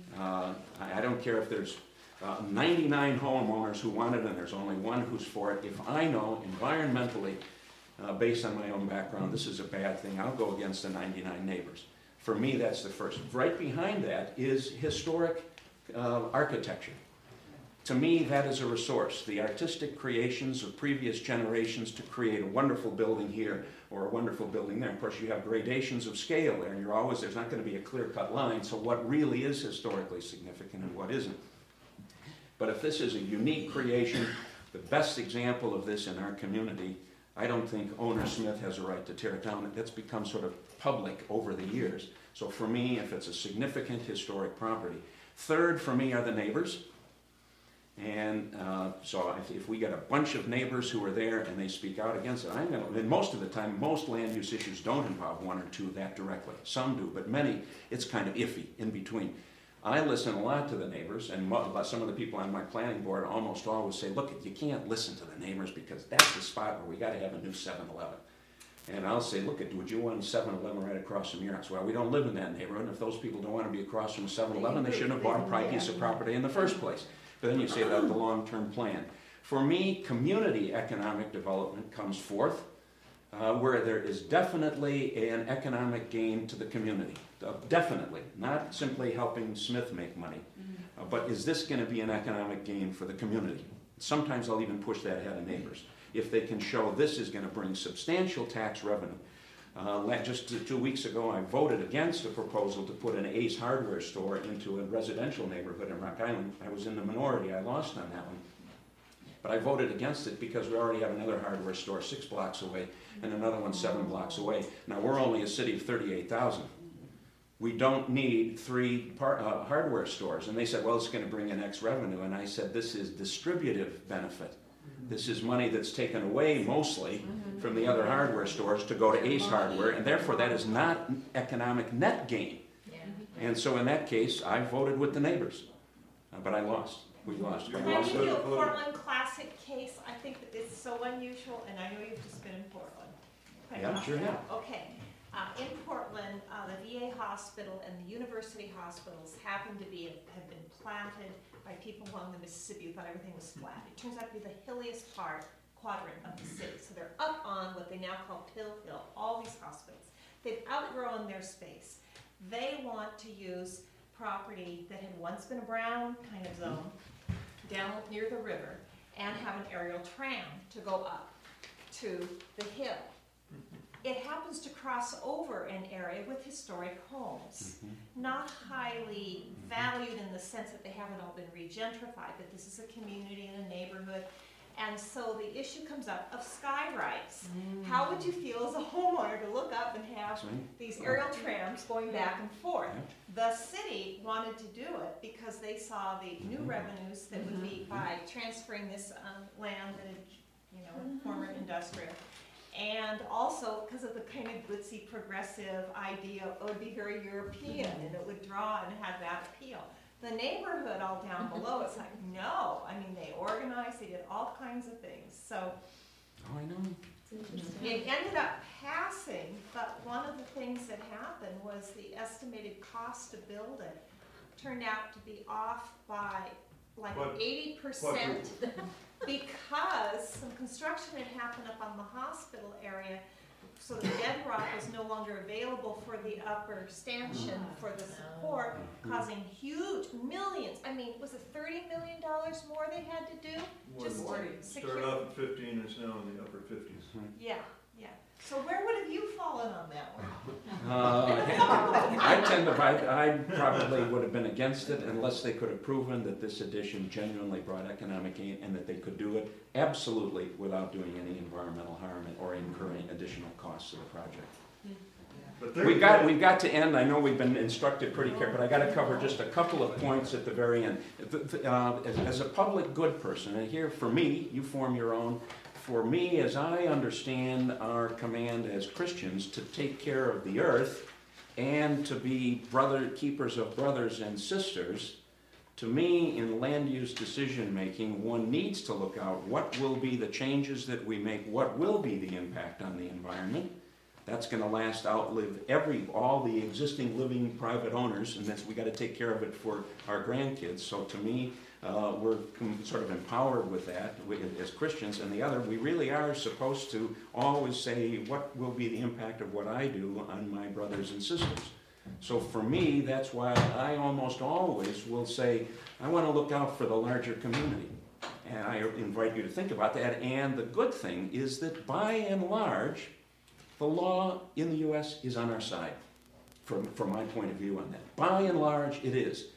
I don't care if there's 99 homeowners who want it and there's only one who's for it. If I know environmentally, based on my own background, this is a bad thing, I'll go against the 99 neighbors. For me, that's the first. Right behind that is historic architecture. To me, that is a resource. The artistic creations of previous generations to create a wonderful building here or a wonderful building there. Of course, you have gradations of scale there, and there's not going to be a clear-cut line, so what really is historically significant and what isn't. But if this is a unique creation, the best example of this in our community, I don't think owner Smith has a right to tear it down. That's become sort of public over the years. So for me, if it's a significant historic property. Third, for me, are the neighbors. And so if we get a bunch of neighbors who are there and they speak out against it, and most of the time, most land use issues don't involve one or two that directly. Some do, but many, it's kind of iffy in between. I listen a lot to the neighbors, and some of the people on my planning board almost always say, look, you can't listen to the neighbors because that's the spot where we got to have a new 7-Eleven. And I'll say, look, would you want a 7-Eleven right across from your house? Well, we don't live in that neighborhood, and if those people don't want to be across from a 7-Eleven, they shouldn't have bought a prime piece of property in the first place. But then you say about the long-term plan. For me, community economic development comes fourth, where there is definitely an economic gain to the community. Definitely, not simply helping Smith make money, but is this going to be an economic gain for the community? Sometimes I'll even push that ahead of neighbors. If they can show this is going to bring substantial tax revenue. Just 2 weeks ago, I voted against a proposal to put an Ace Hardware store into a residential neighborhood in Rock Island. I was in the minority. I lost on that one. But I voted against it because we already have another hardware store 6 blocks away and another one 7 blocks away. Now, we're only a city of 38,000. We don't need 3 hardware stores. And they said, well, it's going to bring in X revenue. And I said, this is distributive benefit. This is money that's taken away mostly from the other hardware stores to go to Ace Hardware, and therefore that is not economic net gain. And so in that case, I voted with the neighbors. But I lost. We lost. Can I give you a Portland classic case? I think that it's so unusual, and I know you've just been in Portland. Yeah, sure have. Okay. In Portland, the VA hospital and the university hospitals have been planted by people along the Mississippi who thought everything was flat. It turns out to be the hilliest quadrant of the city. So they're up on what they now call Pill Hill, all these hospitals. They've outgrown their space. They want to use property that had once been a brown kind of zone down near the river and have an aerial tram to go up to the hill. It happens to cross over an area with historic homes, not highly valued in the sense that they haven't all been regentrified, but this is a community and a neighborhood. And so the issue comes up of sky rights. How would you feel as a homeowner to look up and have these aerial trams going back and forth? The city wanted to do it because they saw the new revenues that would be by transferring this land that had, former industrial. And also because of the kind of glitzy progressive idea, it would be very European and it would draw and have that appeal. The neighborhood all down below, it's like, no. I mean, they organized, they did all kinds of things. So I know. It ended up passing, but one of the things that happened was the estimated cost to build it turned out to be off by like 80%. Because some construction had happened up on the hospital area, so the bedrock was no longer available for the upper stanchion for the support, causing huge millions. I mean, was it $30 million more they had to do? Started off at 15 and it's now in the upper 50s. Yeah. So where would have you fallen on that one? I probably would have been against it unless they could have proven that this addition genuinely brought economic gain and that they could do it absolutely without doing any environmental harm or incurring additional costs of the project. But there We've you got, go. we've got to end. I know we've been instructed pretty carefully, but I got to cover just a couple of points at the very end. As a public good person, and here for me, you form your own. For me, as I understand our command as Christians to take care of the earth and to be keepers of brothers and sisters, to me, in land use decision making, one needs to look out what will be the changes that we make, what will be the impact on the environment. That's going to outlive all the existing living private owners, and we got to take care of it for our grandkids. So to me, we're sort of empowered with that as Christians. And the other, we really are supposed to always say, what will be the impact of what I do on my brothers and sisters? So for me, that's why I almost always will say, I want to look out for the larger community. And I invite you to think about that. And the good thing is that by and large, the law in the U.S. is on our side, from my point of view on that. By and large, it is.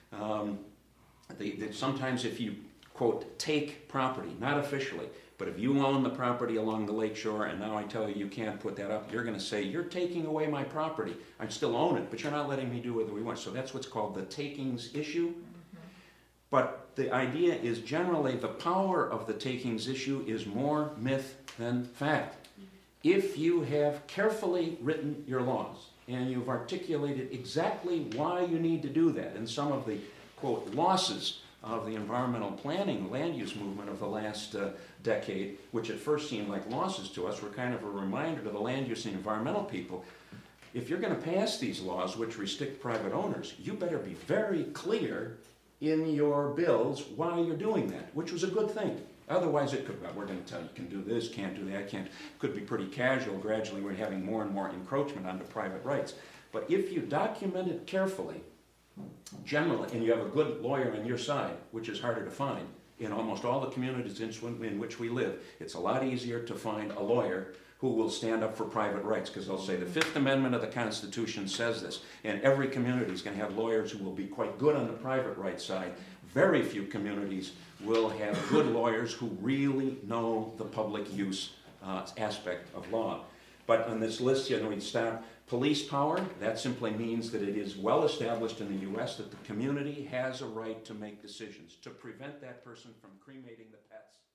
Sometimes if you, quote, take property, not officially, but if you own the property along the lakeshore and now I tell you you can't put that up, you're going to say, you're taking away my property. I still own it, but you're not letting me do what we want. So that's what's called the takings issue. But the idea is generally the power of the takings issue is more myth than fact. If you have carefully written your laws and you've articulated exactly why you need to do that, and some of the, quote, losses of the environmental planning land use movement of the last decade, which at first seemed like losses to us, were kind of a reminder to the land use and environmental people. If you're going to pass these laws which restrict private owners, you better be very clear in your bills why you're doing that, which was a good thing. Otherwise, it could, we're going to tell you can do this, can't do that, can't. Could be pretty casual. Gradually, we're having more and more encroachment onto private rights. But if you document it carefully, generally, and you have a good lawyer on your side, which is harder to find in almost all the communities in which we live, it's a lot easier to find a lawyer who will stand up for private rights, because they'll say the Fifth Amendment of the Constitution says this, and every community is going to have lawyers who will be quite good on the private rights side. Very few communities will have good lawyers who really know the public use aspect of law. But on this list, we'd start police power. That simply means that it is well established in the U.S. that the community has a right to make decisions, to prevent that person from cremating the pets.